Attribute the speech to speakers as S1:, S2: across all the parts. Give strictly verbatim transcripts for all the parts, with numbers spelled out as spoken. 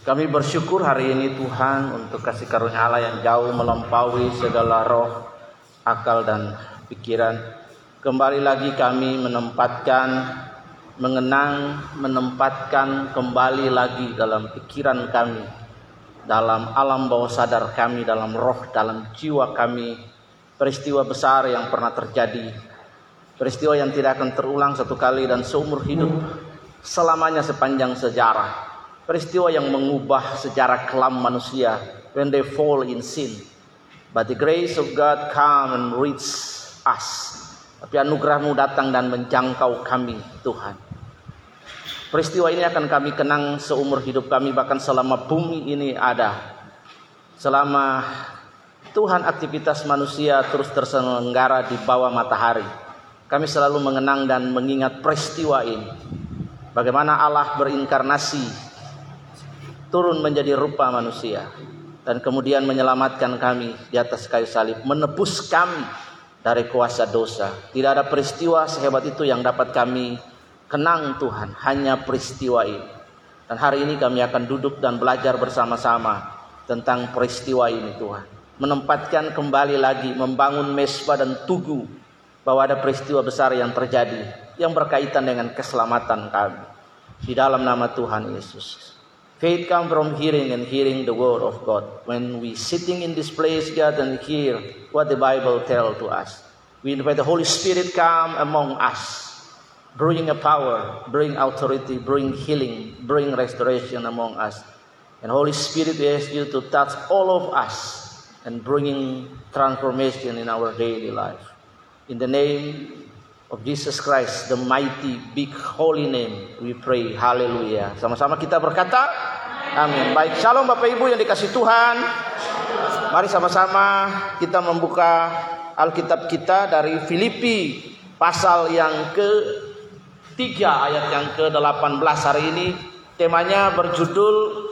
S1: Kami bersyukur hari ini Tuhan untuk kasih karunia Allah yang jauh melampaui segala roh, akal dan pikiran. Kembali lagi kami menempatkan, mengenang, menempatkan kembali lagi dalam pikiran kami, dalam alam bawah sadar kami, dalam roh, dalam jiwa kami, peristiwa besar yang pernah terjadi, peristiwa yang tidak akan terulang satu kali dan seumur hidup, selamanya sepanjang sejarah. Peristiwa yang mengubah sejarah kelam manusia when they fall in sin. But the grace of God come and reach us. Tapi anugerah-Mu datang dan menjangkau kami, Tuhan. Peristiwa ini akan kami kenang seumur hidup kami, bahkan selama bumi ini ada. Selama Tuhan aktivitas manusia terus terselenggara di bawah matahari, kami selalu mengenang dan mengingat peristiwa ini. Bagaimana Allah berinkarnasi, turun menjadi rupa manusia, dan kemudian menyelamatkan kami di atas kayu salib, menebus kami dari kuasa dosa. Tidak ada peristiwa sehebat itu yang dapat kami kenang Tuhan, hanya peristiwa ini. Dan hari ini kami akan duduk dan belajar bersama-sama tentang peristiwa ini, Tuhan. Menempatkan kembali lagi, membangun mesbah dan tugu bahwa ada peristiwa besar yang terjadi yang berkaitan dengan keselamatan kami. Di dalam nama Tuhan Yesus. Faith comes from hearing and hearing the word of God. When we sitting in this place, God, and hear what the Bible tells to us, we invite the Holy Spirit come among us, bring a power, bring authority, bring healing, bring restoration among us. And Holy Spirit, we ask you to touch all of us and bringing transformation in our daily life. In the name of Jesus Christ, the mighty, big, holy name, we pray. Haleluya. Sama-sama kita berkata, amin. Baik, shalom Bapak Ibu yang dikasih Tuhan. Mari sama-sama kita membuka Alkitab kita dari Filipi pasal yang ketiga ayat yang ke delapan belas. Hari ini temanya berjudul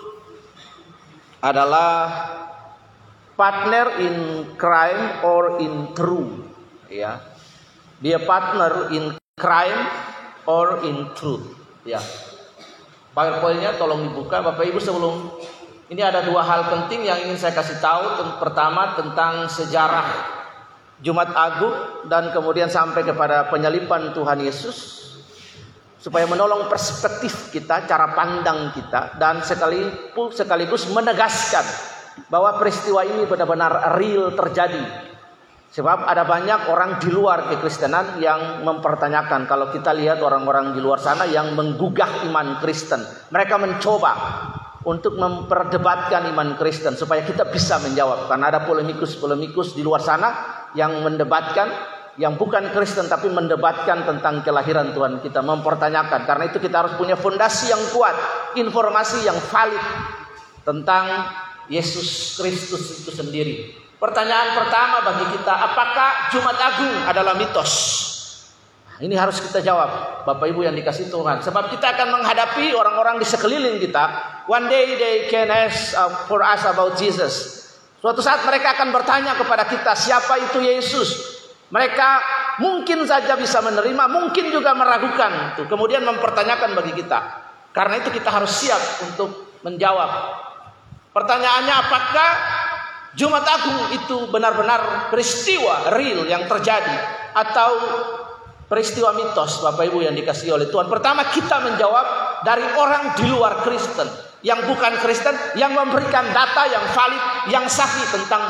S1: adalah partner in crime or in truth. Ya. Dia partner in crime or in truth. Ya. PowerPoint-nya tolong dibuka Bapak Ibu sebelum ini ada dua hal penting yang ingin saya kasih tahu. Pertama tentang sejarah Jumat Agung dan kemudian sampai kepada penyaliban Tuhan Yesus, supaya menolong perspektif kita, cara pandang kita, dan sekaligus sekaligus menegaskan bahwa peristiwa ini benar-benar real terjadi. Sebab ada banyak orang di luar kekristenan yang mempertanyakan. Kalau kita lihat orang-orang di luar sana yang menggugah iman Kristen, mereka mencoba untuk memperdebatkan iman Kristen supaya kita bisa menjawab. Karena ada polemikus-polemikus di luar sana yang mendebatkan, yang bukan Kristen tapi mendebatkan tentang kelahiran Tuhan kita, mempertanyakan. Karena itu kita harus punya fondasi yang kuat, informasi yang valid tentang Yesus Kristus itu sendiri. Pertanyaan pertama bagi kita, apakah Jumat Agung adalah mitos? Ini harus kita jawab, Bapak Ibu yang dikasih Tuhan. Sebab kita akan menghadapi orang-orang di sekeliling kita. One day they can ask for us about Jesus. Suatu saat mereka akan bertanya kepada kita, siapa itu Yesus? Mereka mungkin saja bisa menerima, mungkin juga meragukan. Kemudian mempertanyakan bagi kita. Karena itu kita harus siap untuk menjawab. Pertanyaannya, apakah Jumat Agung itu benar-benar peristiwa real yang terjadi atau peristiwa mitos, Bapak Ibu yang dikasihi oleh Tuhan? Pertama kita menjawab dari orang di luar Kristen, yang bukan Kristen, yang memberikan data yang valid, yang sahih tentang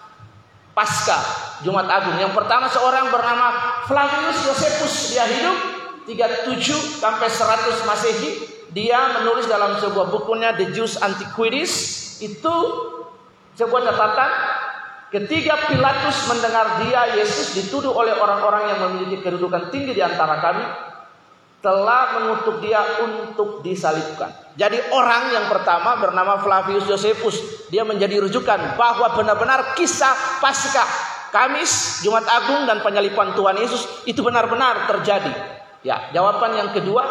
S1: Paskah Jumat Agung. Yang pertama seorang bernama Flavius Josephus, dia hidup tiga puluh tujuh sampai seratus Masehi. Dia menulis dalam sebuah bukunya The Jews Antiquities, itu sebuah catatan, ketika Pilatus mendengar dia Yesus dituduh oleh orang-orang yang memiliki kedudukan tinggi di antara kami, telah mengutuk dia untuk disalibkan. Jadi orang yang pertama bernama Flavius Josephus, dia menjadi rujukan bahwa benar-benar kisah Paskah, Kamis, Jumat Agung dan penyaliban Tuhan Yesus itu benar-benar terjadi. Ya, jawaban yang kedua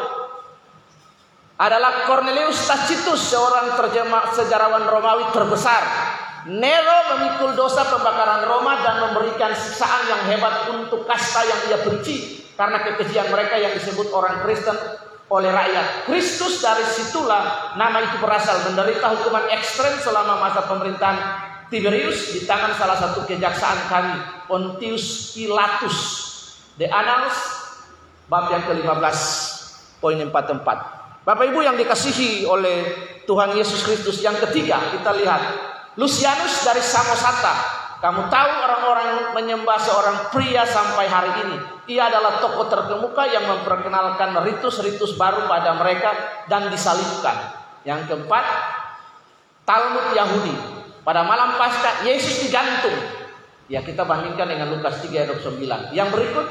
S1: adalah Cornelius Tacitus, seorang terjemah sejarawan Romawi terbesar. Nero memikul dosa pembakaran Roma dan memberikan siksaan yang hebat untuk kasta yang ia benci karena kekejian mereka yang disebut orang Kristen. oleh rakyat. Kristus dari situlah nama itu berasal, menderita hukuman ekstrem selama masa pemerintahan Tiberius di tangan salah satu kejaksaan kami, Pontius Pilatus. The Annals bab yang ke lima belas poin empat puluh empat. Bapak Ibu yang dikasihi oleh Tuhan Yesus Kristus, yang ketiga kita lihat Lucianus dari Samosata. Kamu tahu orang-orang menyembah seorang pria sampai hari ini. Ia adalah tokoh terkemuka yang memperkenalkan ritus-ritus baru pada mereka dan disalibkan. Yang keempat, Talmud Yahudi. Pada malam Paskah Yesus digantung. Ya, kita bandingkan dengan Lukas tiga ayat dua puluh sembilan. Yang berikut,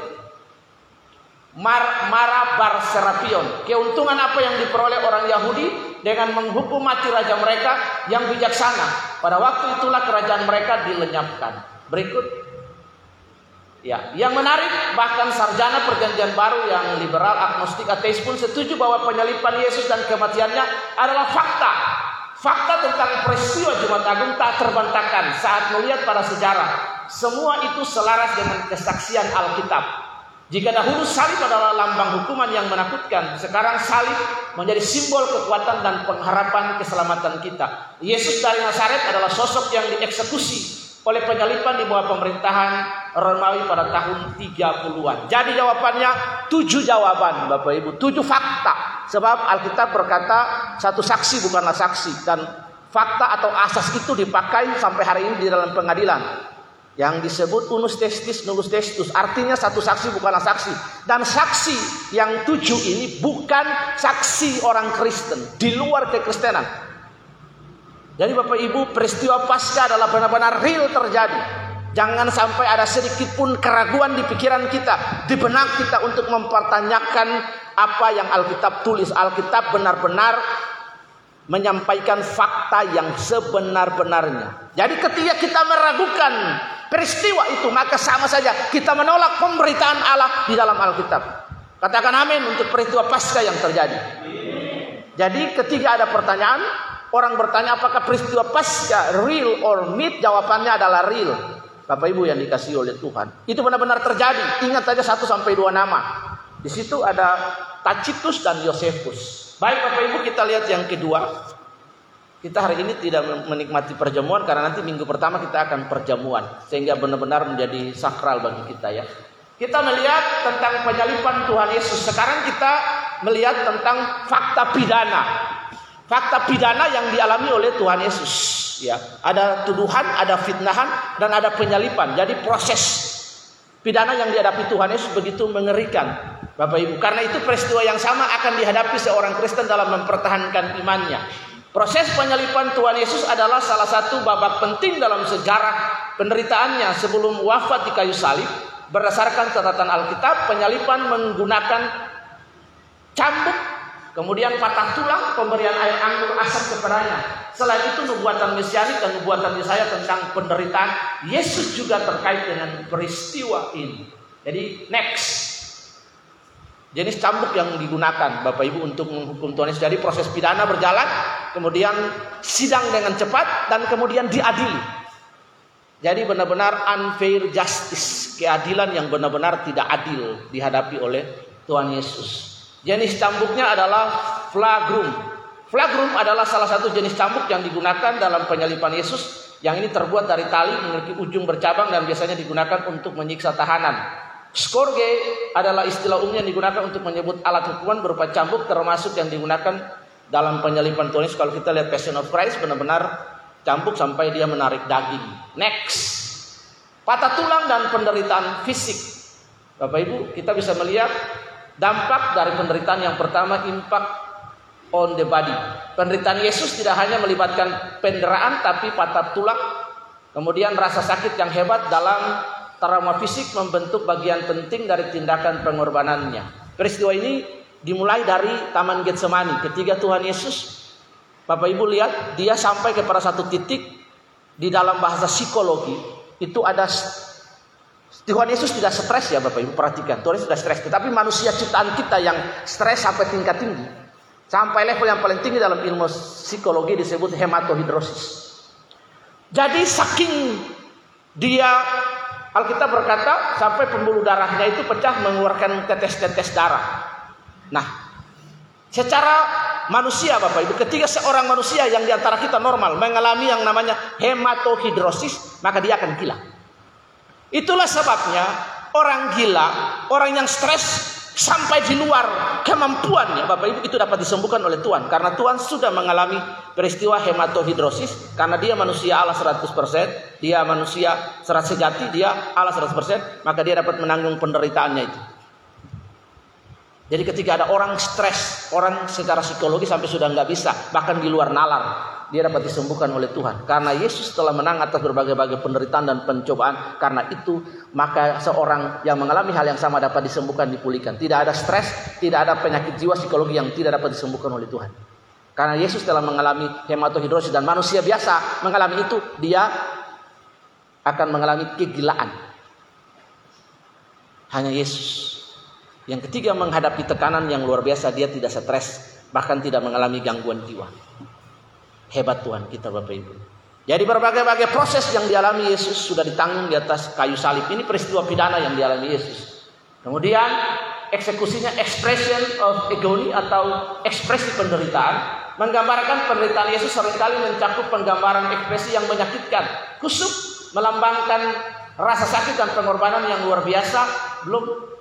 S1: Mar Mara Bar Serapion. Keuntungan apa yang diperoleh orang Yahudi dengan menghukum mati raja mereka yang bijaksana? Pada waktu itulah kerajaan mereka dilenyapkan. Berikut, ya, yang menarik, bahkan sarjana perjanjian baru yang liberal, agnostik, ateis pun setuju bahwa penyaliban Yesus dan kematiannya adalah fakta. Fakta tentang peristiwa Jumat Agung tak terbantahkan saat melihat pada sejarah. Semua itu selaras dengan kesaksian Alkitab. Jika dahulu salib adalah lambang hukuman yang menakutkan, sekarang salib menjadi simbol kekuatan dan pengharapan keselamatan kita. Yesus dari Nazaret adalah sosok yang dieksekusi oleh penyaliban di bawah pemerintahan Romawi pada tahun tiga puluhan. Jadi jawabannya tujuh jawaban, Bapak Ibu, tujuh fakta. Sebab Alkitab berkata satu saksi bukanlah saksi, dan fakta atau asas itu dipakai sampai hari ini di dalam pengadilan. Yang disebut unus testis nullus testus, artinya satu saksi bukanlah saksi. Dan saksi yang tujuh ini bukan saksi orang Kristen, di luar kekristenan. Jadi Bapak Ibu, peristiwa Paskah adalah benar-benar real terjadi. Jangan sampai ada sedikit pun keraguan di pikiran kita, di benak kita untuk mempertanyakan apa yang Alkitab tulis. Alkitab benar-benar menyampaikan fakta yang sebenar-benarnya. Jadi ketika kita meragukan peristiwa itu, maka sama saja kita menolak pemberitaan Allah di dalam Alkitab. Katakan amin untuk peristiwa Paskah yang terjadi. Jadi ketika ada pertanyaan, orang bertanya apakah peristiwa Paskah real or myth, jawabannya adalah real. Bapak Ibu yang dikasihi oleh Tuhan, itu benar-benar terjadi. Ingat saja satu sampai dua nama. Di situ ada Tacitus dan Yosefus. Baik Bapak Ibu, kita lihat yang kedua. Kita hari ini tidak menikmati perjamuan karena nanti minggu pertama kita akan perjamuan, sehingga benar-benar menjadi sakral bagi kita ya. Kita melihat tentang penyaliban Tuhan Yesus. Sekarang kita melihat tentang fakta pidana. Fakta pidana yang dialami oleh Tuhan Yesus ya. Ada tuduhan, ada fitnahan, dan ada penyaliban. Jadi proses pidana yang dihadapi Tuhan Yesus begitu mengerikan Bapak Ibu. Karena itu peristiwa yang sama akan dihadapi seorang Kristen dalam mempertahankan imannya. Proses penyaliban Tuhan Yesus adalah salah satu babak penting dalam sejarah penderitaannya sebelum wafat di kayu salib. Berdasarkan catatan Alkitab, penyaliban menggunakan cambuk, kemudian patah tulang, pemberian air anggur asam kepadanya. Selain itu nubuatan mesianik dan nubuatan Yesaya tentang penderitaan Yesus juga terkait dengan peristiwa ini. Jadi next, jenis cambuk yang digunakan Bapak Ibu untuk menghukum Tuhan Yesus. Jadi proses pidana berjalan, kemudian sidang dengan cepat, dan kemudian diadili. Jadi benar-benar unfair justice, keadilan yang benar-benar tidak adil dihadapi oleh Tuhan Yesus. Jenis cambuknya adalah flagrum. Flagrum adalah salah satu jenis cambuk yang digunakan dalam penyaliban Yesus. Yang ini terbuat dari tali, memiliki ujung bercabang, dan biasanya digunakan untuk menyiksa tahanan. Scourge adalah istilah umum yang digunakan untuk menyebut alat hukuman berupa cambuk, termasuk yang digunakan dalam penyaliban Tuhan Yesus. Kalau kita lihat Passion of Christ, benar-benar cambuk sampai dia menarik daging. Next, patah tulang dan penderitaan fisik. Bapak Ibu, kita bisa melihat dampak dari penderitaan yang pertama, impact on the body. Penderitaan Yesus tidak hanya melibatkan penderaan, tapi patah tulang, kemudian rasa sakit yang hebat dalam trauma fisik membentuk bagian penting dari tindakan pengorbanannya. Peristiwa ini dimulai dari Taman Getsemani. Ketika Tuhan Yesus, Bapak Ibu lihat, dia sampai kepada satu titik. Di dalam bahasa psikologi itu ada, Tuhan Yesus tidak stres ya Bapak Ibu, perhatikan. Tuhan Yesus tidak stres, tetapi manusia ciptaan kita yang stres sampai tingkat tinggi, sampai level yang paling tinggi dalam ilmu psikologi disebut hematohidrosis. Jadi saking dia, Alkitab berkata sampai pembuluh darahnya itu pecah mengeluarkan tetes-tetes darah. Nah, Secara manusia Bapak Ibu, ketika seorang manusia yang diantara kita normal mengalami yang namanya hematohidrosis, maka dia akan gila. Itulah sebabnya orang gila, orang yang stres sampai di luar kemampuannya Bapak Ibu, itu dapat disembuhkan oleh Tuhan. Karena Tuhan sudah mengalami peristiwa hematohidrosis. Karena dia manusia Allah seratus persen, dia manusia serat sejati, dia Allah seratus persen, maka dia dapat menanggung penderitaannya itu. Jadi ketika ada orang stres, orang secara psikologi sampai sudah nggak bisa, bahkan di luar nalar, dia dapat disembuhkan oleh Tuhan. Karena Yesus telah menang atas berbagai-bagai penderitaan dan pencobaan. Karena itu maka seorang yang mengalami hal yang sama dapat disembuhkan, dipulihkan. Tidak ada stres, tidak ada penyakit jiwa psikologi yang tidak dapat disembuhkan oleh Tuhan. Karena Yesus telah mengalami hematohidrosis, dan manusia biasa mengalami itu, dia akan mengalami kegilaan. Hanya Yesus yang ketiga menghadapi tekanan yang luar biasa, dia tidak stres, bahkan tidak mengalami gangguan jiwa. Hebat Tuhan kita Bapak Ibu. Jadi berbagai-bagai proses yang dialami Yesus sudah ditanggung di atas kayu salib. Ini peristiwa pidana yang dialami Yesus. Kemudian eksekusinya, expression of agony atau ekspresi penderitaan, menggambarkan penderitaan Yesus seringkali mencakup penggambaran ekspresi yang menyakitkan. Kusuk melambangkan rasa sakit dan pengorbanan yang luar biasa, belum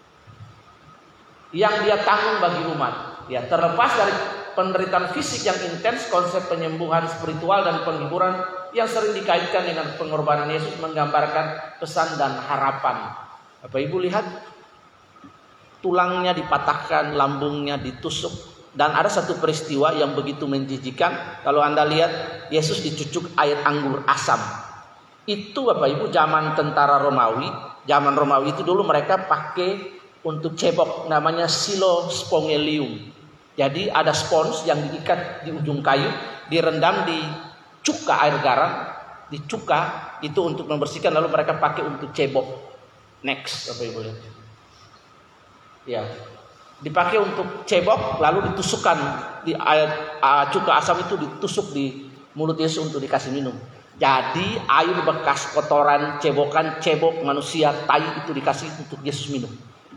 S1: yang dia tanggung bagi umat. Ya, terlepas dari penderitaan fisik yang intens, konsep penyembuhan spiritual dan penghiburan yang sering dikaitkan dengan pengorbanan Yesus menggambarkan pesan dan harapan. Bapak Ibu lihat, tulangnya dipatahkan, lambungnya ditusuk, dan ada satu peristiwa yang begitu menjijikan. Kalau Anda lihat, Yesus dicucuk air anggur asam. Itu Bapak Ibu zaman tentara Romawi. Zaman Romawi itu dulu mereka pakai untuk cebok, namanya silospongelium. Jadi ada spons yang diikat di ujung kayu, direndam di cuka air garam, dicuka itu untuk membersihkan, lalu mereka pakai untuk cebok. Next, Bapak Ibu lihat. Ya, dipakai untuk cebok, lalu ditusukkan di air uh, cuka asam itu ditusuk di mulut Yesus untuk dikasih minum. Jadi air bekas kotoran cebokan cebok manusia tai itu dikasih untuk Yesus minum.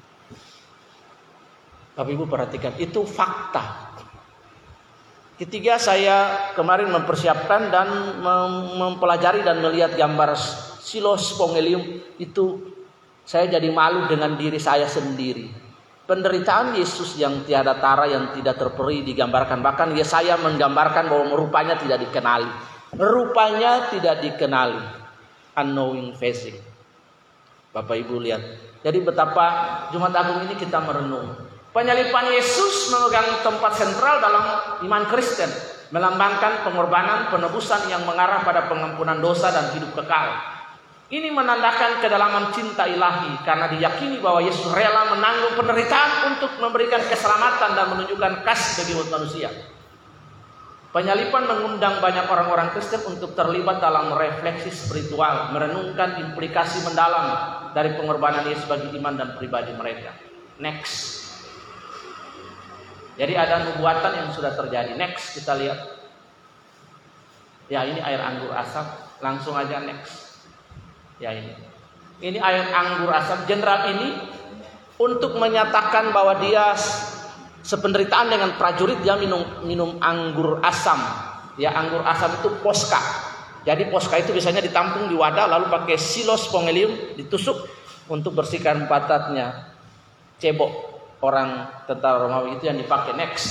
S1: Bapak Ibu perhatikan, itu fakta. Ketiga, saya kemarin mempersiapkan dan mem- mempelajari dan melihat gambar silospongelium itu, saya jadi malu dengan diri saya sendiri. Penderitaan Yesus yang tiada tara, yang tidak terperi digambarkan. Bahkan Yesaya menggambarkan bahwa rupanya tidak dikenali. Rupanya tidak dikenali. Unknowing facing. Bapak Ibu lihat. Jadi betapa Jumat Agung ini kita merenung. Penyalipan Yesus memegang tempat sentral dalam iman Kristen, melambangkan pengorbanan penebusan yang mengarah pada pengampunan dosa dan hidup kekal. Ini menandakan kedalaman cinta ilahi, karena diyakini bahwa Yesus rela menanggung penderitaan untuk memberikan keselamatan dan menunjukkan kasih bagi umat manusia. Penyalipan mengundang banyak orang-orang Kristen untuk terlibat dalam refleksi spiritual, merenungkan implikasi mendalam dari pengorbanan Yesus bagi iman dan pribadi mereka. Next. Jadi ada nubuatan yang sudah terjadi. Next, kita lihat. Ya, ini air anggur asam. Langsung aja next. Ya, ini. Ini air anggur asam. Jenderal ini untuk menyatakan bahwa dia sependeritaan dengan prajurit, dia minum minum anggur asam. Ya, anggur asam itu poska. Jadi poska itu biasanya ditampung di wadah, lalu pakai silospongelium ditusuk untuk bersihkan pantatnya. Cebok orang tentara Romawi itu yang dipakai. Next.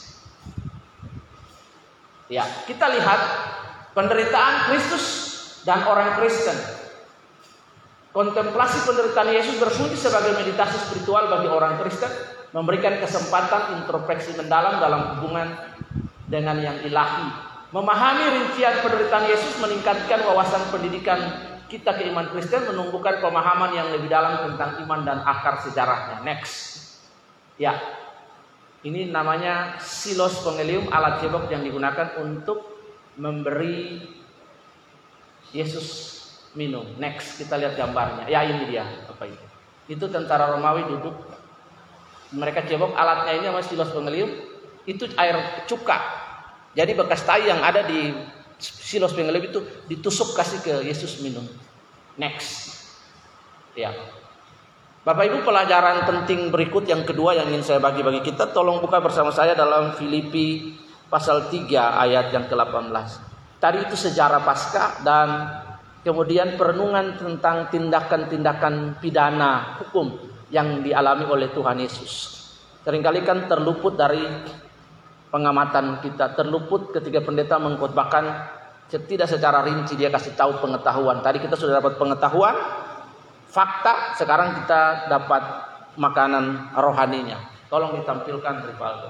S1: Ya, kita lihat penderitaan Kristus dan orang Kristen. Kontemplasi penderitaan Yesus berfungsi sebagai meditasi spiritual bagi orang Kristen, memberikan kesempatan introspeksi mendalam dalam hubungan dengan yang ilahi. Memahami rincian penderitaan Yesus meningkatkan wawasan pendidikan kita ke iman Kristen, menumbuhkan pemahaman yang lebih dalam tentang iman dan akar sejarahnya. Next. Ya, ini namanya silospongelium, alat cebok yang digunakan untuk memberi Yesus minum. Next, kita lihat gambarnya. Ya, ini dia, apa itu? Itu tentara Romawi duduk. Mereka cebok, alatnya ini namanya silospongelium. Itu air cuka. Jadi bekas tai yang ada di silospongelium itu ditusuk kasih ke Yesus minum. Next. Ya. Bapak Ibu, pelajaran penting berikut yang kedua yang ingin saya bagi-bagi kita, tolong buka bersama saya dalam Filipi pasal tiga ayat yang ke delapan belas. Tadi itu sejarah Paskah dan kemudian perenungan tentang tindakan-tindakan pidana hukum yang dialami oleh Tuhan Yesus. Seringkali kan terluput dari pengamatan kita, terluput ketika pendeta mengkhotbahkan tidak secara rinci, dia kasih tahu pengetahuan. Tadi kita sudah dapat pengetahuan, fakta, sekarang kita dapat makanan rohaninya. Tolong ditampilkan Rivaldo.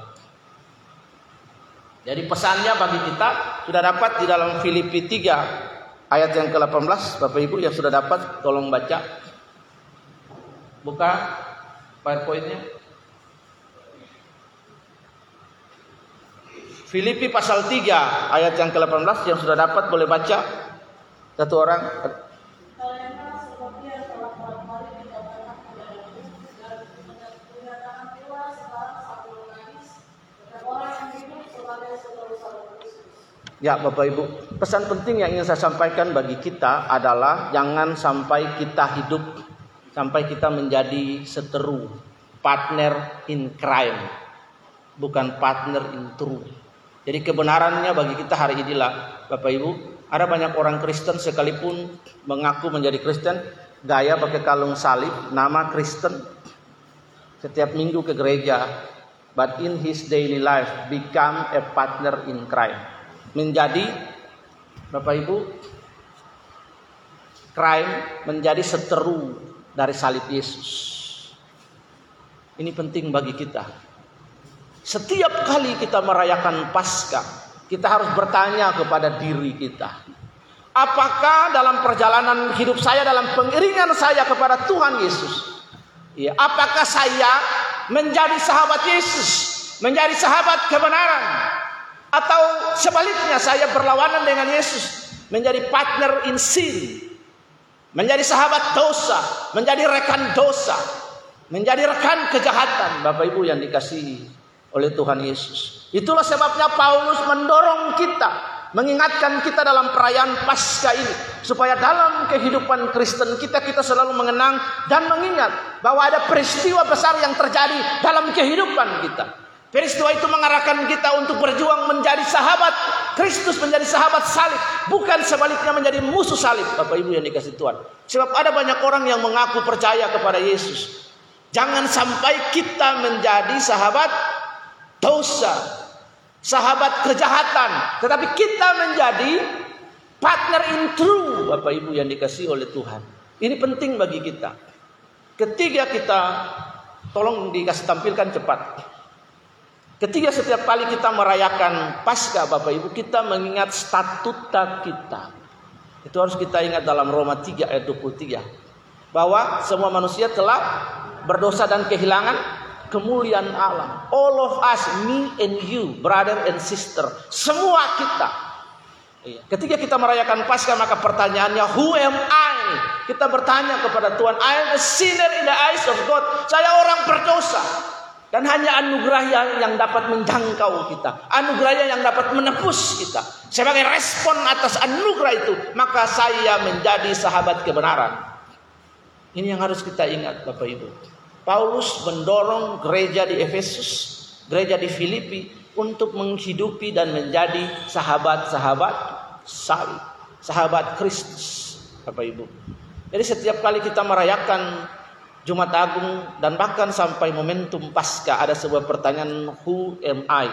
S1: Jadi pesannya bagi kita sudah dapat di dalam Filipi tiga ayat yang ke delapan belas. Bapak Ibu yang sudah dapat tolong baca. Buka PowerPoint-nya. Filipi pasal tiga ayat yang ke delapan belas, yang sudah dapat boleh baca. Satu orang. Ya Bapak Ibu, pesan penting yang ingin saya sampaikan bagi kita adalah jangan sampai kita hidup, sampai kita menjadi seteru, partner in crime, bukan partner in truth. Jadi kebenarannya bagi kita hari inilah Bapak Ibu, ada banyak orang Kristen sekalipun mengaku menjadi Kristen, gaya pakai kalung salib, nama Kristen, setiap minggu ke gereja, but in his daily life become a partner in crime. Menjadi Bapak Ibu crime, menjadi seteru dari salib Yesus. Ini penting bagi kita. Setiap kali kita merayakan Paskah, kita harus bertanya kepada diri kita, apakah dalam perjalanan hidup saya, dalam pengiringan saya kepada Tuhan Yesus, ya, apakah saya menjadi sahabat Yesus, menjadi sahabat kebenaran, atau sebaliknya saya berlawanan dengan Yesus, menjadi partner in sin, menjadi sahabat dosa, menjadi rekan dosa, menjadi rekan kejahatan. Bapak Ibu yang dikasihi oleh Tuhan Yesus. Itulah sebabnya Paulus mendorong kita, mengingatkan kita dalam perayaan Paskah ini, supaya dalam kehidupan Kristen kita, kita selalu mengenang dan mengingat bahwa ada peristiwa besar yang terjadi dalam kehidupan kita. Peristiwa itu mengarahkan kita untuk berjuang menjadi sahabat Kristus, menjadi sahabat salib, bukan sebaliknya menjadi musuh salib. Bapak Ibu yang dikasihi Tuhan, sebab ada banyak orang yang mengaku percaya kepada Yesus. Jangan sampai kita menjadi sahabat dosa, sahabat kejahatan, tetapi kita menjadi partner in truth. Bapak Ibu yang dikasihi oleh Tuhan, ini penting bagi kita. Ketiga, kita tolong dikasih tampilkan cepat. Ketiga, setiap kali kita merayakan Paskah, Bapak Ibu, kita mengingat statuta kita. Itu harus kita ingat dalam Roma tiga ayat dua puluh tiga, bahwa semua manusia telah berdosa dan kehilangan kemuliaan Allah. All of us, me and you, brother and sister, semua kita. Ketika kita merayakan Paskah, maka pertanyaannya, who am I? Kita bertanya kepada Tuhan, I am a sinner in the eyes of God. Saya orang berdosa, dan hanya anugerah yang, yang dapat menjangkau kita, anugerah yang dapat menebus kita. Sebagai respon atas anugerah itu, maka saya menjadi sahabat kebenaran. Ini yang harus kita ingat Bapak Ibu. Paulus mendorong gereja di Efesus, gereja di Filipi untuk menghidupi dan menjadi sahabat-sahabat salib, sahabat Kristus, Bapak Ibu. Jadi setiap kali kita merayakan Jumat Agung dan bahkan sampai momentum Paskah, ada sebuah pertanyaan, who am I?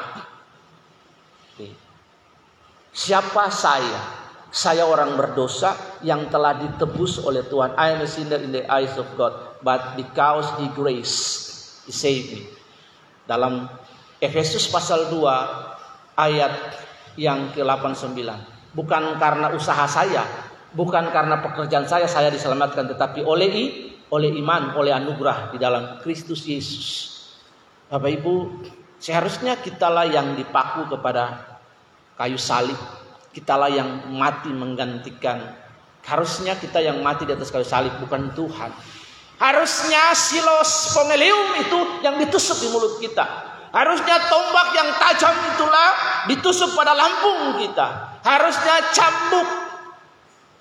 S1: Siapa saya? Saya orang berdosa yang telah ditebus oleh Tuhan. I am a sinner in the eyes of God, but because He grace, He saved me. Dalam Efesus pasal dua ayat yang ke delapan sembilan. Bukan karena usaha saya, bukan karena pekerjaan saya saya diselamatkan, tetapi oleh i, oleh iman, oleh anugerah di dalam Kristus Yesus. Bapak Ibu, seharusnya kitalah yang dipaku kepada kayu salib. Kitalah yang mati menggantikan. Harusnya kita yang mati di atas kayu salib, bukan Tuhan. Harusnya silos pongelium itu yang ditusuk di mulut kita. Harusnya tombak yang tajam itulah ditusuk pada lambung kita. Harusnya cambuk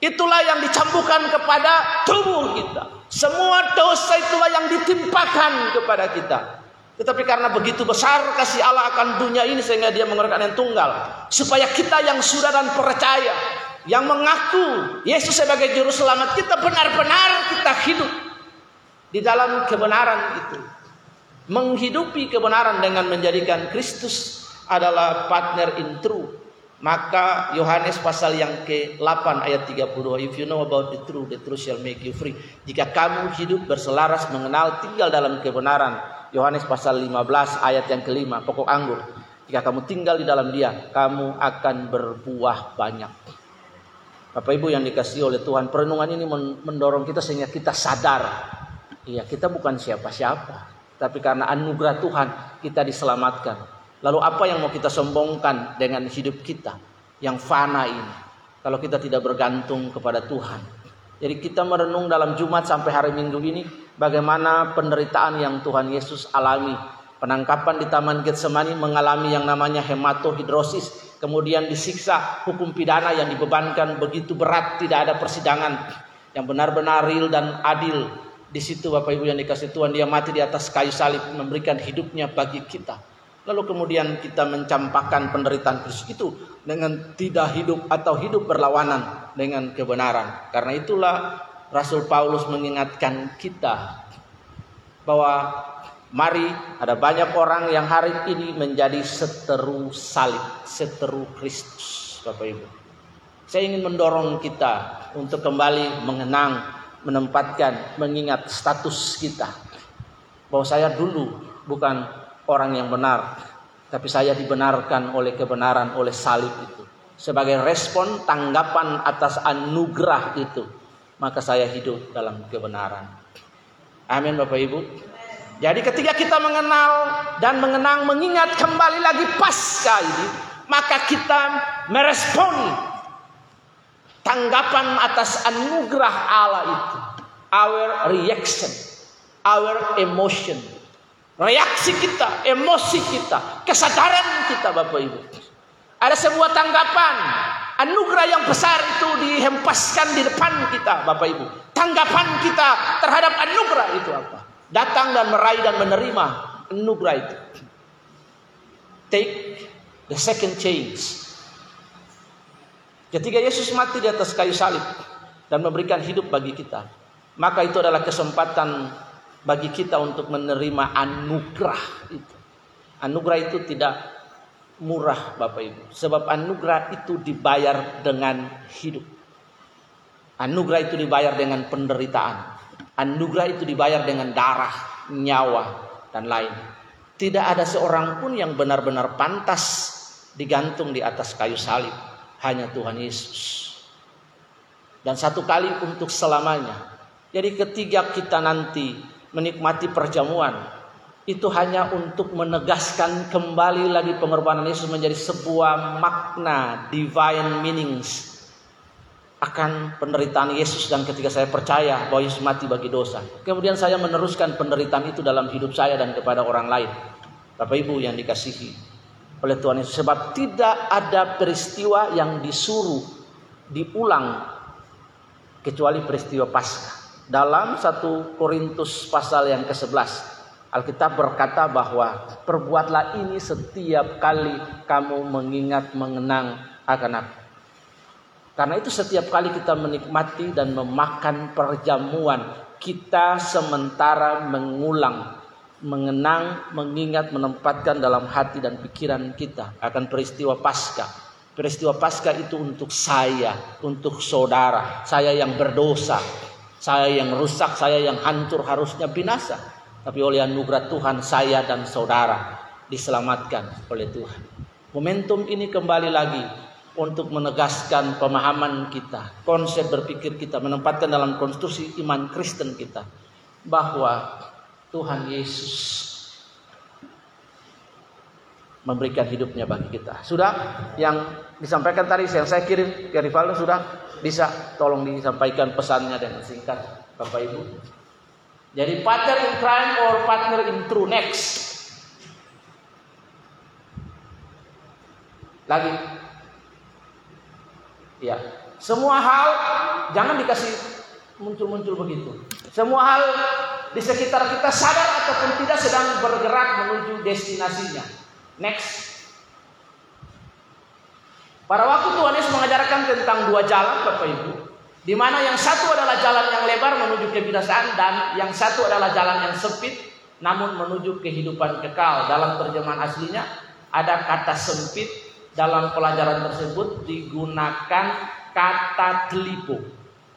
S1: Itulah yang dicambukkan kepada tubuh kita. Semua dosa itulah yang ditimpakan kepada kita. Tetapi karena begitu besar kasih Allah akan dunia ini sehingga dia mengeluarkan yang tunggal. Supaya kita yang sudah dan percaya, yang mengaku Yesus sebagai juru selamat kita, benar-benar kita hidup di dalam kebenaran itu. Menghidupi kebenaran dengan menjadikan Kristus adalah partner in truth. Maka Yohanes pasal yang ke delapan ayat tiga puluh dua, if you know about the truth, the truth shall make you free. Jika kamu hidup berselaras, mengenal, tinggal dalam kebenaran. Yohanes pasal lima belas ayat yang kelima, pokok anggur. Jika kamu tinggal di dalam dia, kamu akan berbuah banyak. Bapak Ibu yang dikasihi oleh Tuhan, perenungan ini mendorong kita sehingga kita sadar, iya, kita bukan siapa-siapa, tapi karena anugerah Tuhan kita diselamatkan. Lalu apa yang mau kita sombongkan dengan hidup kita yang fana ini, kalau kita tidak bergantung kepada Tuhan? Jadi kita merenung dalam Jumat sampai hari Minggu ini bagaimana penderitaan yang Tuhan Yesus alami. Penangkapan di Taman Getsemani, mengalami yang namanya hematohidrosis, kemudian disiksa, hukum pidana yang dibebankan begitu berat, tidak ada persidangan yang benar-benar real dan adil. Di situ Bapak Ibu yang dikasihi Tuhan, dia mati di atas kayu salib, memberikan hidupnya bagi kita. Lalu kemudian kita mencampakkan penderitaan Kristus itu dengan tidak hidup atau hidup berlawanan dengan kebenaran. Karena itulah Rasul Paulus mengingatkan kita bahwa mari, ada banyak orang yang hari ini menjadi seteru salib, seteru Kristus. Bapak Ibu, saya ingin mendorong kita untuk kembali mengenang, menempatkan, mengingat status kita, bahwa saya dulu bukan orang yang benar, tapi saya dibenarkan oleh kebenaran, oleh salib itu. Sebagai respon tanggapan atas anugerah itu, maka saya hidup dalam kebenaran. Amin Bapak Ibu. Jadi ketika kita mengenal dan mengenang, mengingat kembali lagi Paskah ini, maka kita merespon tanggapan atas anugerah Allah itu. Our reaction, our emotion. Reaksi kita, emosi kita, kesadaran kita Bapak Ibu. Ada sebuah tanggapan, anugerah yang besar itu dihempaskan di depan kita Bapak Ibu. Tanggapan kita terhadap anugerah itu apa? Datang dan meraih dan menerima anugerah itu. Take the second chance. Ketika Yesus mati di atas kayu salib dan memberikan hidup bagi kita, maka itu adalah kesempatan bagi kita untuk menerima anugerah itu. Anugerah itu tidak murah Bapak Ibu. Sebab anugerah itu dibayar dengan hidup. Anugerah itu dibayar dengan penderitaan. Anugerah itu dibayar dengan darah, nyawa, dan lain. Tidak ada seorang pun yang benar-benar pantas digantung di atas kayu salib. Hanya Tuhan Yesus. Dan satu kali untuk selamanya. Jadi ketika kita nanti menikmati perjamuan, itu hanya untuk menegaskan kembali lagi pengorbanan Yesus menjadi sebuah makna divine meanings akan penderitaan Yesus. Dan ketika saya percaya bahwa Yesus mati bagi dosa, kemudian saya meneruskan penderitaan itu dalam hidup saya dan kepada orang lain. Bapak Ibu yang dikasihi oleh Tuhan Yesus, sebab tidak ada peristiwa yang disuruh diulang kecuali peristiwa Paskah. Dalam satu Korintus pasal yang ke sebelas, Alkitab berkata bahwa perbuatlah ini setiap kali kamu mengingat, mengenang akan aku. Karena itu setiap kali kita menikmati dan memakan perjamuan, kita sementara mengulang, mengenang, mengingat, menempatkan dalam hati dan pikiran kita akan peristiwa Paskah. Peristiwa Paskah itu untuk saya, untuk saudara, saya yang berdosa, saya yang rusak, saya yang hancur, harusnya binasa. Tapi oleh anugerah Tuhan, saya dan saudara diselamatkan oleh Tuhan. Momentum ini kembali lagi untuk menegaskan pemahaman kita, konsep berpikir kita, menempatkan dalam konstruksi iman Kristen kita, bahwa Tuhan Yesus memberikan hidupnya bagi kita. Sudah yang disampaikan tadi, yang saya kirim ke Rivaldo, sudah bisa tolong disampaikan pesannya dengan singkat Bapak Ibu. Jadi partner in crime or partner in true. Next. Lagi. Ya, semua hal jangan dikasih muncul-muncul begitu. Semua hal di sekitar kita sadar ataupun tidak sedang bergerak menuju destinasinya. Next. Pada waktu Tuhan Yesus mengajarkan tentang dua jalan, Bapak Ibu, di mana yang satu adalah jalan yang lebar menuju kebinasaan dan yang satu adalah jalan yang sempit namun menuju kehidupan kekal. Dalam terjemahan aslinya ada kata sempit, dalam pelajaran tersebut digunakan kata telipo.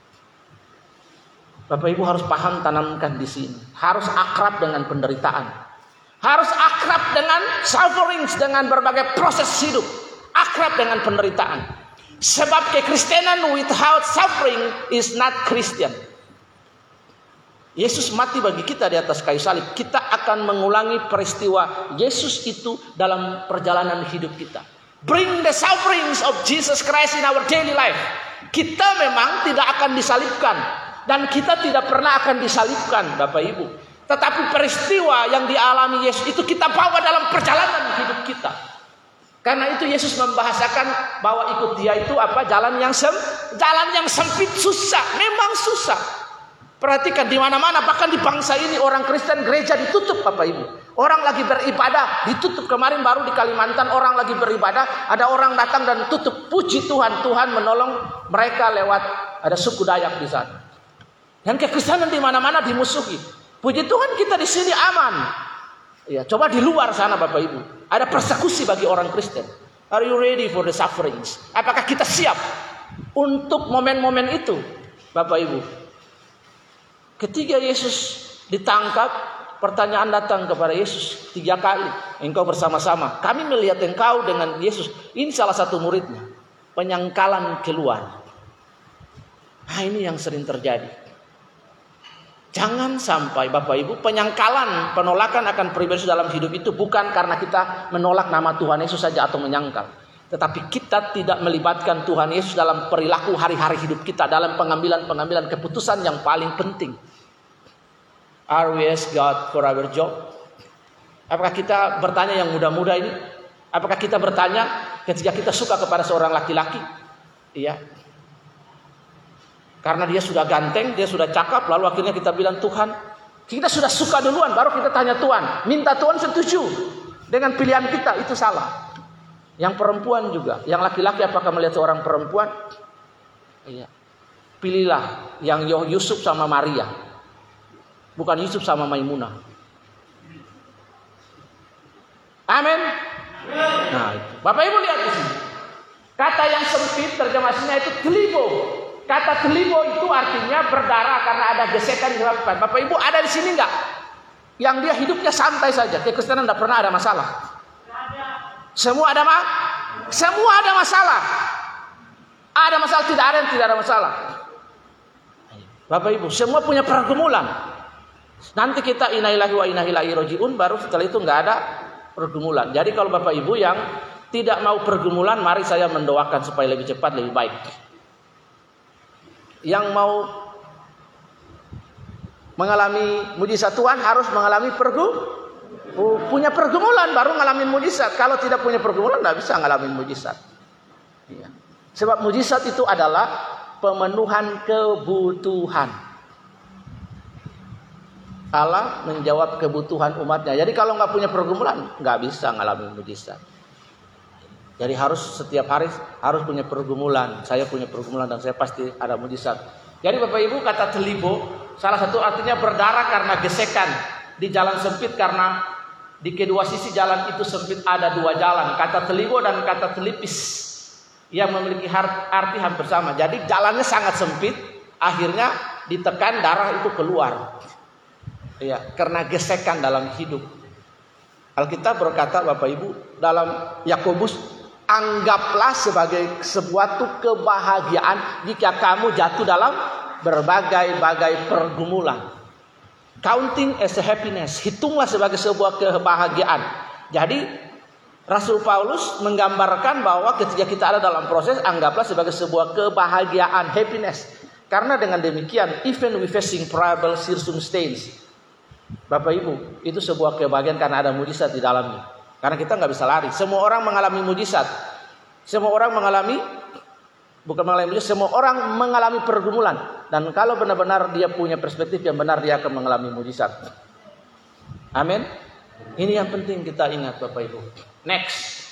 S1: Bapak Ibu harus paham, tanamkan di sini. Harus akrab dengan penderitaan. Harus akrab dengan sufferings, dengan berbagai proses hidup. Akrab dengan penderitaan. Sebab kekristenan without suffering is not Christian. Yesus mati bagi kita di atas kayu salib. Kita akan mengulangi peristiwa Yesus itu dalam perjalanan hidup kita. Bring the sufferings of Jesus Christ in our daily life. Kita memang tidak akan disalibkan. Dan kita tidak pernah akan disalibkan, Bapak Ibu. Tetapi peristiwa yang dialami Yesus itu kita bawa dalam perjalanan hidup kita. Karena itu Yesus membahasakan bahwa ikut Dia itu apa? Jalan yang sem, jalan yang sempit, susah. Memang susah. Perhatikan di mana-mana, bahkan di bangsa ini orang Kristen gereja ditutup, Bapak Ibu. Orang lagi beribadah ditutup. Kemarin baru di Kalimantan orang lagi beribadah, ada orang datang dan tutup. Puji Tuhan, Tuhan menolong mereka lewat ada suku Dayak di sana. Dan kekristenan di mana-mana dimusuhi. Puji Tuhan kita di sini aman. Ya, coba di luar sana Bapak Ibu, ada persekusi bagi orang Kristen. Are you ready for the sufferings? Apakah kita siap untuk momen-momen itu, Bapak Ibu? Ketika Yesus ditangkap, pertanyaan datang kepada Yesus tiga kali. Engkau bersama-sama. Kami melihat engkau dengan Yesus. Ini salah satu muridnya. Penyangkalan keluar. Nah, ini yang sering terjadi. Jangan sampai Bapak Ibu penyangkalan, penolakan akan pribadi dalam hidup itu bukan karena kita menolak nama Tuhan Yesus saja atau menyangkal. Tetapi kita tidak melibatkan Tuhan Yesus dalam perilaku hari-hari hidup kita, dalam pengambilan-pengambilan keputusan yang paling penting. Are we ask God for our job? Apakah kita bertanya yang muda-muda ini? Apakah kita bertanya ketika kita suka kepada seorang laki-laki? Iya. Karena dia sudah ganteng, dia sudah cakap, lalu akhirnya kita bilang Tuhan, kita sudah suka duluan, baru kita tanya Tuhan, minta Tuhan setuju dengan pilihan kita, itu salah. Yang perempuan juga, yang laki-laki apakah melihat seorang perempuan? Iya. Pilihlah yang Yusuf sama Maria, bukan Yusuf sama Maimunah. Amin. Nah, itu. Bapak Ibu lihat di sini. Kata yang sempit terjemahnya itu telibo. Kata telibo itu artinya berdarah karena ada gesekan di dalam. Bapak Ibu ada di sini enggak? Yang dia hidupnya santai saja, kekristenan tidak pernah ada masalah. Semua ada ma? Semua ada masalah. Ada masalah, tidak ada yang tidak ada masalah. Bapak Ibu, semua punya pergumulan. Nanti kita inailahi wa inailahi rojiun, baru setelah itu enggak ada pergumulan. Jadi kalau Bapak Ibu yang tidak mau pergumulan, mari saya mendoakan supaya lebih cepat, lebih baik. Yang mau mengalami mujizat Tuhan harus mengalami pergu, punya pergumulan baru ngalamin mujizat. Kalau tidak punya pergumulan tidak bisa ngalamin mujizat. Ya. Sebab mujizat itu adalah pemenuhan kebutuhan. Allah menjawab kebutuhan umatnya. Jadi kalau nggak punya pergumulan nggak bisa ngalamin mujizat. Jadi harus setiap hari harus punya pergumulan. Saya punya pergumulan dan saya pasti ada mujizat. Jadi Bapak Ibu kata telibo salah satu artinya berdarah karena gesekan di jalan sempit, karena di kedua sisi jalan itu sempit ada dua jalan. Kata telibo dan kata telipis yang memiliki arti hampir sama. Jadi jalannya sangat sempit, akhirnya ditekan darah itu keluar. Ya, karena gesekan dalam hidup. Alkitab berkata Bapak Ibu dalam Yakobus, anggaplah sebagai sebuah kebahagiaan jika kamu jatuh dalam berbagai-bagai pergumulan. Counting as a happiness, hitunglah sebagai sebuah kebahagiaan. Jadi Rasul Paulus menggambarkan bahwa ketika kita ada dalam proses, anggaplah sebagai sebuah kebahagiaan, happiness. Karena dengan demikian, even we facing trouble, circumstance, Bapak Ibu, itu sebuah kebahagiaan karena ada mujizat di dalamnya. Karena kita nggak bisa lari. Semua orang mengalami mujizat. Semua orang mengalami Bukan mengalami mujizat, semua orang mengalami pergumulan. Dan kalau benar-benar dia punya perspektif yang benar, dia akan mengalami mujizat. Amin. Ini yang penting kita ingat Bapak Ibu. Next.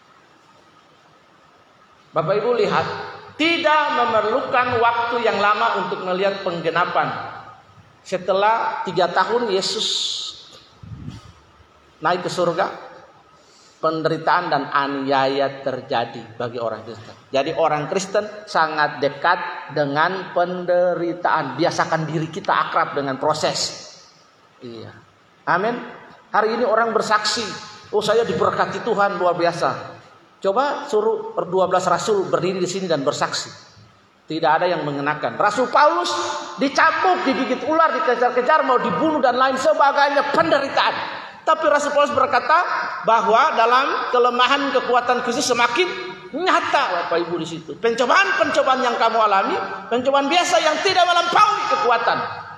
S1: Bapak Ibu lihat, tidak memerlukan waktu yang lama untuk melihat penggenapan. Setelah tiga tahun Yesus naik ke surga, penderitaan dan aniaya terjadi bagi orang Kristen. Jadi orang Kristen sangat dekat dengan penderitaan. Biasakan diri kita akrab dengan proses. Iya. Amin. Hari ini orang bersaksi, oh saya diberkati Tuhan luar biasa. Coba suruh dua belas rasul berdiri di sini dan bersaksi. Tidak ada yang mengenakan. Rasul Paulus dicambuk, digigit ular, dikejar-kejar, mau dibunuh dan lain sebagainya, penderitaan. Tapi Rasul Paulus berkata bahwa dalam kelemahan kekuatan Kristus semakin nyata, Bapak Ibu, di situ. Pencobaan-pencobaan yang kamu alami, pencobaan biasa yang tidak melampaui kekuatan.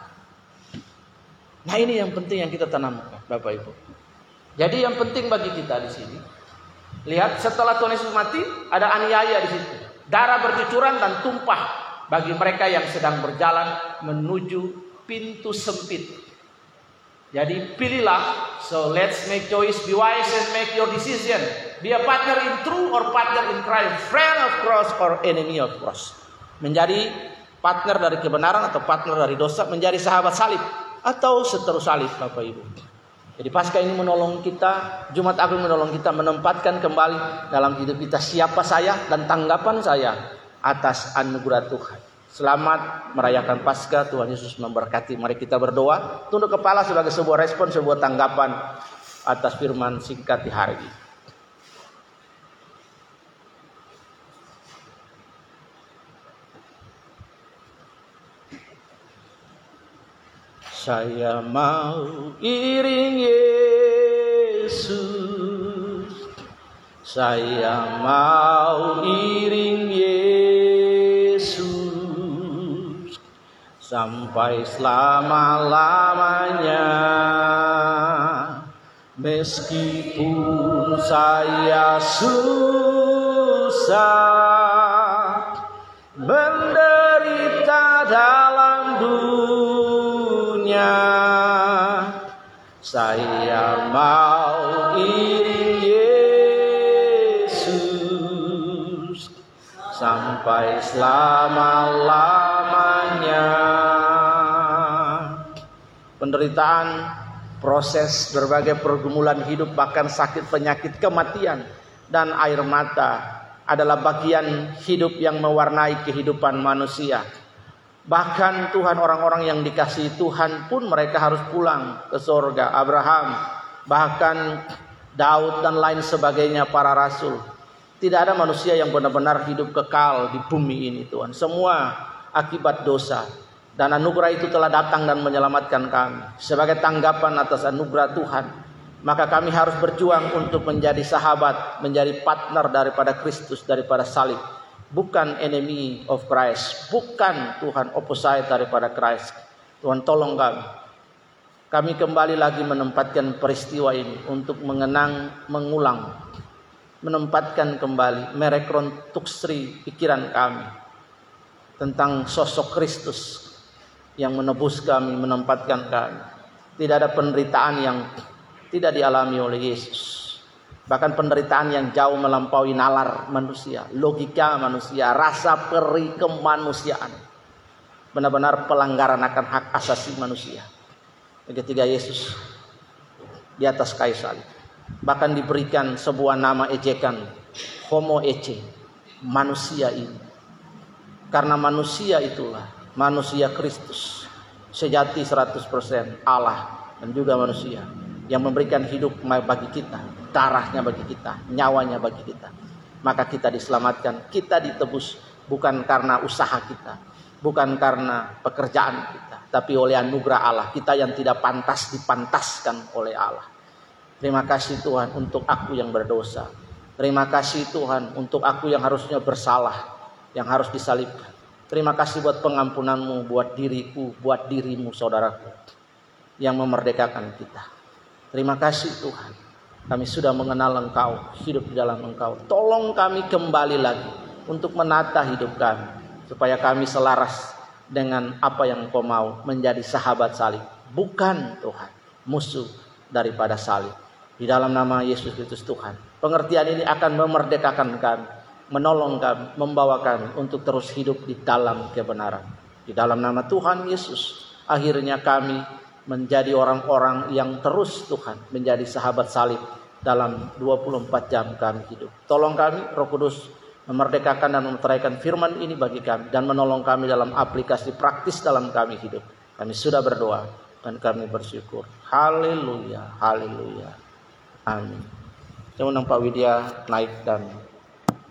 S1: Nah, ini yang penting yang kita tanamkan, Bapak Ibu. Jadi yang penting bagi kita di sini, lihat setelah Tuhan Yesus mati, ada aniaya di situ. Darah bercucuran dan tumpah bagi mereka yang sedang berjalan menuju pintu sempit. Jadi pilihlah. So let's make choice, be wise and make your decision. Be a partner in truth or partner in crime, friend of cross or enemy of cross. Menjadi partner dari kebenaran atau partner dari dosa, menjadi sahabat salib atau seteru salib, Bapak Ibu. Jadi Paskah ini menolong kita, Jumat Agung menolong kita menempatkan kembali dalam hidup kita siapa saya dan tanggapan saya atas anugerah Tuhan. Selamat merayakan Paskah, Tuhan Yesus memberkati. Mari kita berdoa, tunduk kepala sebagai sebuah respon, sebuah tanggapan atas firman singkat di hari ini. Saya mau iring Yesus, saya mau iring Yesus sampai selama-lamanya. Meskipun saya susah menderita dalam dunia, saya mau iring Yesus sampai selama-lamanya. Penderitaan, proses berbagai pergumulan hidup, bahkan sakit, penyakit, kematian, dan air mata adalah bagian hidup yang mewarnai kehidupan manusia. Bahkan Tuhan, orang-orang yang dikasihi Tuhan pun mereka harus pulang ke surga. Abraham, bahkan Daud dan lain sebagainya, para rasul. Tidak ada manusia yang benar-benar hidup kekal di bumi ini, Tuhan. Semua akibat dosa. Dan anugerah itu telah datang dan menyelamatkan kami. Sebagai tanggapan atas anugerah Tuhan, maka kami harus berjuang untuk menjadi sahabat, menjadi partner daripada Kristus, daripada salib. Bukan enemy of Christ, bukan Tuhan opposite daripada Christ. Tuhan tolong kami. Kami kembali lagi menempatkan peristiwa ini untuk mengenang, mengulang, menempatkan kembali, merekonstruksi pikiran kami tentang sosok Kristus yang menebus kami, menempatkan kami. Tidak ada penderitaan yang tidak dialami oleh Yesus. Bahkan penderitaan yang jauh melampaui nalar manusia, logika manusia, rasa perih kemanusiaan. Benar-benar pelanggaran akan hak asasi manusia. Ketika Yesus di atas kayu salib, bahkan diberikan sebuah nama ejekan, homo ece, manusia ini. Karena manusia itulah, manusia Kristus, sejati seratus persen Allah dan juga manusia, yang memberikan hidup bagi kita, darahnya bagi kita, nyawanya bagi kita. Maka kita diselamatkan, kita ditebus bukan karena usaha kita, bukan karena pekerjaan kita, tapi oleh anugerah Allah. Kita yang tidak pantas dipantaskan oleh Allah. Terima kasih Tuhan untuk aku yang berdosa. Terima kasih Tuhan untuk aku yang harusnya bersalah, yang harus disalibkan. Terima kasih buat pengampunanmu, buat diriku, buat dirimu saudaraku, yang memerdekakan kita. Terima kasih Tuhan, kami sudah mengenal Engkau, hidup di dalam Engkau. Tolong kami kembali lagi untuk menata hidup kami, supaya kami selaras dengan apa yang Engkau mau, menjadi sahabat salib, bukan Tuhan musuh daripada salib. Di dalam nama Yesus Kristus Tuhan, pengertian ini akan memerdekakan kami, menolong kami, membawa kami untuk terus hidup di dalam kebenaran. Di dalam nama Tuhan Yesus, akhirnya kami menjadi orang-orang yang terus Tuhan menjadi sahabat salib dalam dua puluh empat jam kami hidup. Tolong kami, Roh Kudus, memerdekakan dan memeteraikan firman ini bagi kami, dan menolong kami dalam aplikasi praktis dalam kami hidup. Kami sudah berdoa dan kami bersyukur. Haleluya, haleluya, amin. Saya undang Pak Widya naik dan